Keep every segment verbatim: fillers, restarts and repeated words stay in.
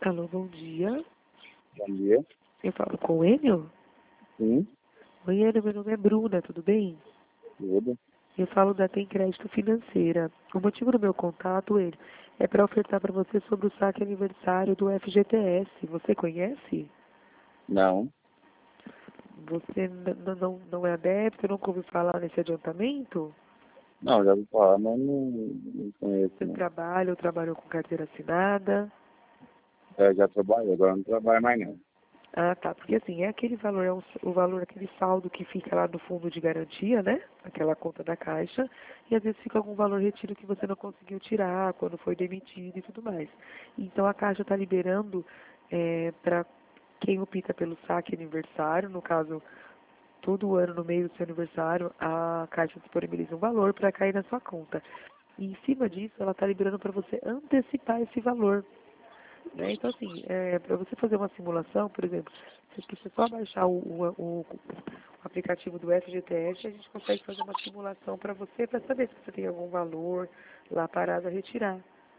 Alô, bom dia. Bom dia. Eu falo com o Enio? Sim, Oi, Enio, meu nome é Bruna, tudo bem? tudo. Eu falo da Tem Crédito Financeira. O motivo do meu contato, Enio, é para ofertar para você sobre o saque aniversário do F G T S. Você conhece? Não, Você n- n- não, não é adepto, nunca ouviu falar nesse adiantamento? não, já ouvi falar, mas não, não conheço, Você não. trabalha ou trabalhou com carteira assinada? Eu já trabalho, agora não trabalho mais não. Ah, tá. Porque assim, é aquele valor, é um- o valor, aquele saldo que fica lá no fundo de garantia, né? Aquela conta da caixa. E às vezes fica algum valor retido que você não conseguiu tirar quando foi demitido e tudo mais. Então a caixa está liberando para quem opta pelo saque aniversário, no caso, todo ano no meio do seu aniversário, a caixa disponibiliza um valor para cair na sua conta. E em cima disso, ela está liberando para você antecipar esse valor. Né? Então, assim, é, para você fazer uma simulação, por exemplo, se você só baixar o, o, o- o aplicativo do F G T S, a gente consegue fazer uma simulação para você, para saber se você tem algum valor lá parado a retirar.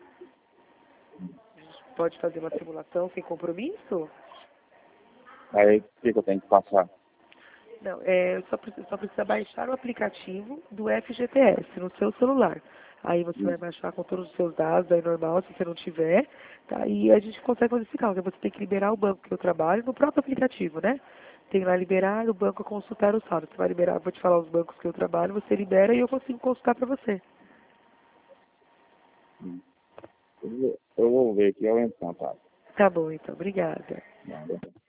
A gente pode fazer uma simulação sem compromisso? Aí, o que, que eu tenho que passar? Não, é, só, precisa, só precisa baixar o aplicativo do F G T S no seu celular. Aí você vai Hum, baixar com todos os seus dados, aí normal, se você não tiver, tá? E a gente consegue fazer esse cálculo. Você tem que liberar o banco que eu trabalho no próprio aplicativo, né? Tem lá liberar, o banco consultar o saldo. Você vai liberar, vou te falar os bancos que eu trabalho, você libera e eu consigo consultar para você. hum. Eu vou eu vou ver aqui, eu entro em contato. Tá bom, então. Obrigada. Nada.